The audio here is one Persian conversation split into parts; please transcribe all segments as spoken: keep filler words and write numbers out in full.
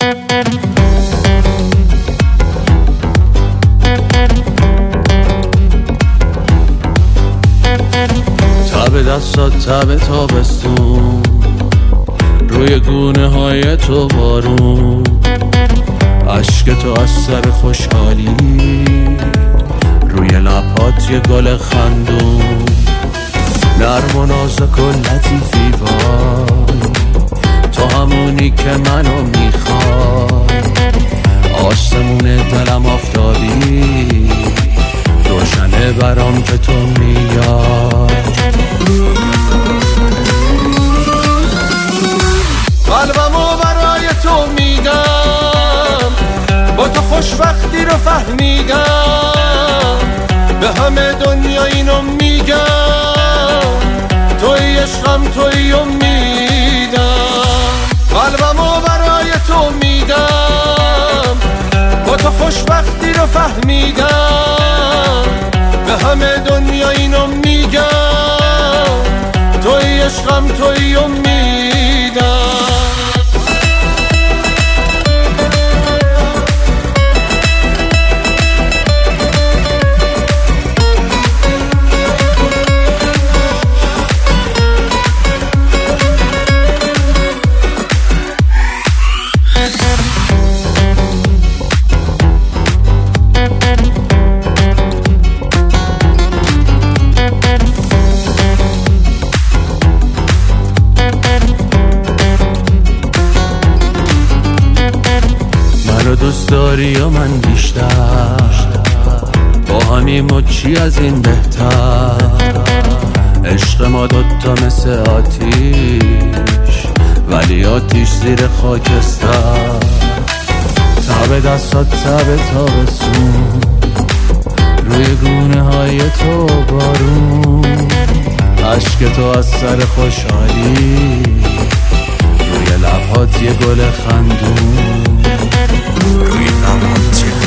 تب دستات تب تابستون، روی گونه های تو بارون، عشق تو از سر خوشحالی، روی لبات یه گل خندون، نرم و نازک و لطیفی وای، تو همونی که منو میخوای، آسمون دلم آفتابی، روشنه برام که تو میای. قلبمو برای تو میدم، با تو خوشبختی رو فهمیدم، به همه دنیا اینو میگم، توی عشقم توی امیدم. قلبمو برای تو میدم، با تو خوشبختی رو فهمیدم، به همه دنیا اینو میگم، توی عشقم توی امیدم. منو دوست داری یا من بیشتر، با همین مچی از این بهتر، عشق ما دوتا مثل آتیش، ولی آتیش زیر خاکستر. تب دستات تب تابستون، روی گونه های تو بارون، عشق تو از سر خوشحالی، روی لبات یه گل خندون، روی لبات یه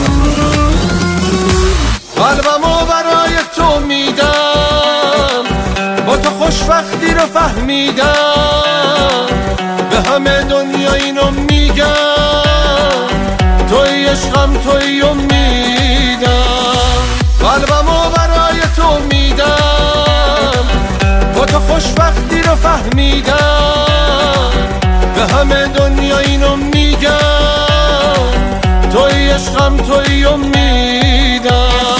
قلبمو برای تو میدم، با تو خوشبختی رو فهمیدم، به همه دنیا اینو میگم، توی عشقم توی امیدم. قلبمو برای تو میدم، با تو خوشبختی رو فهمیدم، به همه دنیا اینو میگم، توی عشقم توی امیدم.